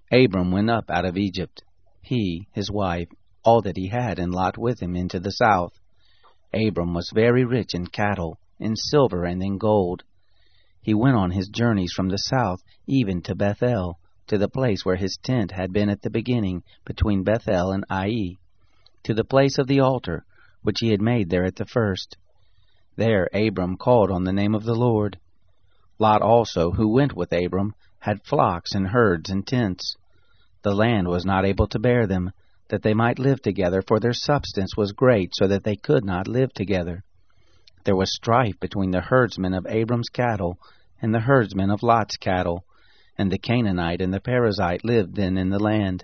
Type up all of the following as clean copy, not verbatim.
Abram went up out of Egypt, he, his wife, all that he had, and Lot with him into the south. Abram was very rich in cattle, in silver, and in gold. He went on his journeys from the south, even to Bethel, to the place where his tent had been at the beginning, between Bethel and Ai, to the place of the altar, which he had made there at the first. There Abram called on the name of the Lord. Lot also, who went with Abram, had flocks and herds and tents. The land was not able to bear them, that they might live together, for their substance was great, so that they could not live together. There was strife between the herdsmen of Abram's cattle and the herdsmen of Lot's cattle, and the Canaanite and the Perizzite lived then in the land.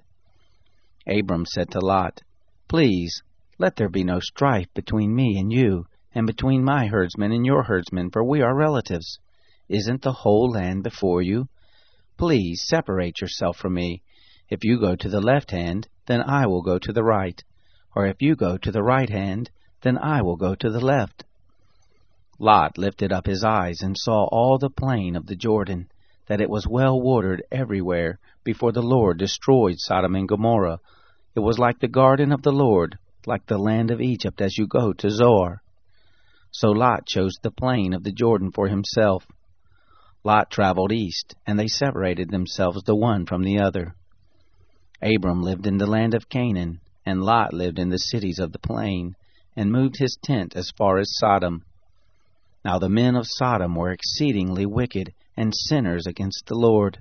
Abram said to Lot, "Please, let there be no strife between me and you, and between my herdsmen and your herdsmen, for we are relatives. Isn't the whole land before you? Please separate yourself from me. If you go to the left hand, then I will go to the right, or if you go to the right hand, then I will go to the left." Lot lifted up his eyes and saw all the plain of the Jordan, that it was well watered everywhere, before the Lord destroyed Sodom and Gomorrah. It was like the garden of the Lord, like the land of Egypt as you go to Zoar. So Lot chose the plain of the Jordan for himself. Lot traveled east, and they separated themselves the one from the other. Abram lived in the land of Canaan, and Lot lived in the cities of the plain, and moved his tent as far as Sodom. Now the men of Sodom were exceedingly wicked, and sinners against the Lord.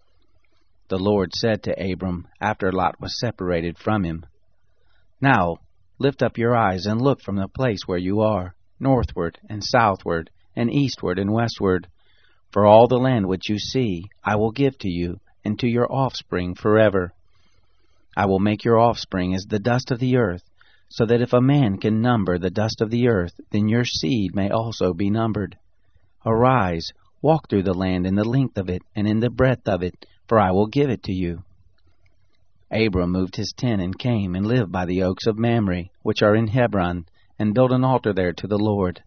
The Lord said to Abram, after Lot was separated from him, "Now lift up your eyes and look from the place where you are, northward and southward, and eastward and westward. For all the land which you see I will give to you, and to your offspring forever. I will make your offspring as the dust of the earth, so that if a man can number the dust of the earth, then your seed may also be numbered. Arise, walk through the land in the length of it, and in the breadth of it, for I will give it to you." Abram moved his tent and came and lived by the oaks of Mamre, which are in Hebron, and built an altar there to the Lord.